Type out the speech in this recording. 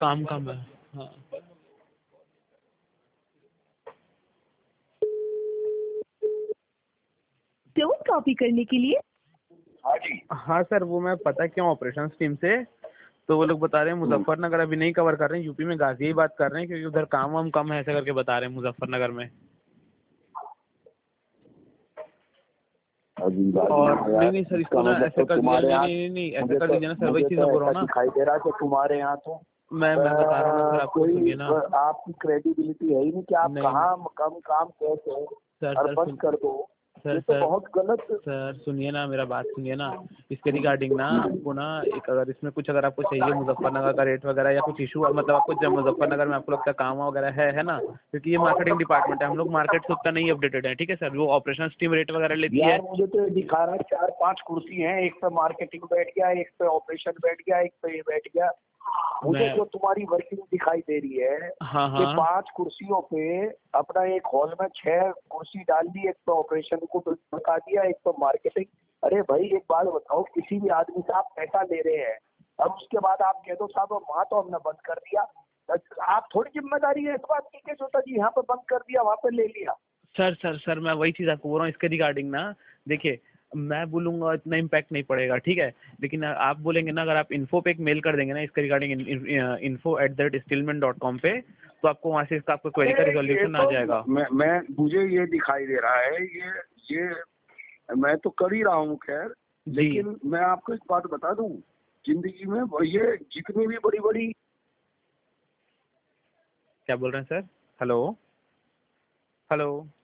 काम कम है। हाँ टोन कॉपी करने के लिए। हाँ जी। हाँ सर, वो मैं पता क्यों ऑपरेशन टीम से, तो वो लोग बता रहे हैं मुजफ्फरनगर अभी नहीं कवर कर रहे हैं, यूपी में गाजी ही बात कर रहे हैं क्योंकि उधर काम वाम कम है, ऐसा करके बता रहे हैं मुजफ्फरनगर में। और नहीं सर, इसको ना ऐसे कर दीजिए, नहीं ऐसे कर दीजिए ना सर, वही चीज़ मैं बोल रहा हूँ ना, दिखाई दे रहा है कि तुम्हारे यहाँ तो मैं बता रहा हूँ ना सर, आपको सुनिए ना, आपकी क्रेडिबिलिटी है ही नहीं कि आप कहाँ कम काम कैसे सर बंद कर दो। सर ये तो बहुत गलत। सर सुनिए ना, मेरा बात सुनिए ना, इसके रिगार्डिंग ना आपको ना एक, अगर इसमें कुछ अगर आपको चाहिए मुजफ्फरनगर का रेट वगैरह या कुछ इशू, मतलब आपको जब मुजफ्फरनगर में आपको लगता है काम वगैरह है ना, क्योंकि ये मार्केटिंग डिपार्टमेंट है, हम लोग मार्केट से उतना नहीं अपडेटेड है, ठीक है सर, वो ऑपरेशन टीम रेट वगैरह लेती है। यार मुझे तो दिखा रहा है 4-5 कुर्सी हैं, एक पे मार्केटिंग बैठ गया, एक पे ऑपरेशन बैठ गया, एक पे ये बैठ गया। मुझे जो तुम्हारी वर्किंग दिखाई दे रही है कि 5 कुर्सियों पे अपना एक हॉल में 6 कुर्सी डाल दी, एक तो ऑपरेशन को बता दिया, एक तो मार्केटिंग। अरे भाई एक बात बताओ, किसी भी आदमी से आप पैसा ले रहे हैं, अब उसके बाद आप कह दो साहब वहाँ तो हमने बंद कर दिया, आप थोड़ी जिम्मेदारी है इस बात की कि जोता जी यहाँ पे बंद कर दिया वहाँ पे ले लिया। सर मैं वही चीज़ आपको बोल रहा हूँ इसके रिगार्डिंग ना, देखिए मैं बोलूँगा इतना इम्पैक्ट नहीं पड़ेगा, ठीक है, लेकिन आप बोलेंगे ना, अगर आप इन्फो पे एक मेल कर देंगे ना इसके रिगार्डिंग info@stillman.com पे, तो आपको वहाँ से इसका आपको क्वेरी का रिजोल्यूशन आ जाएगा। मैं मुझे ये दिखाई दे रहा है, ये मैं तो कर ही रहा हूँ खैर, लेकिन मैं आपको एक बात बता दूं, जिंदगी में ये जितनी भी बड़ी बड़ी, क्या बोल रहे हैं सर? Hello hello.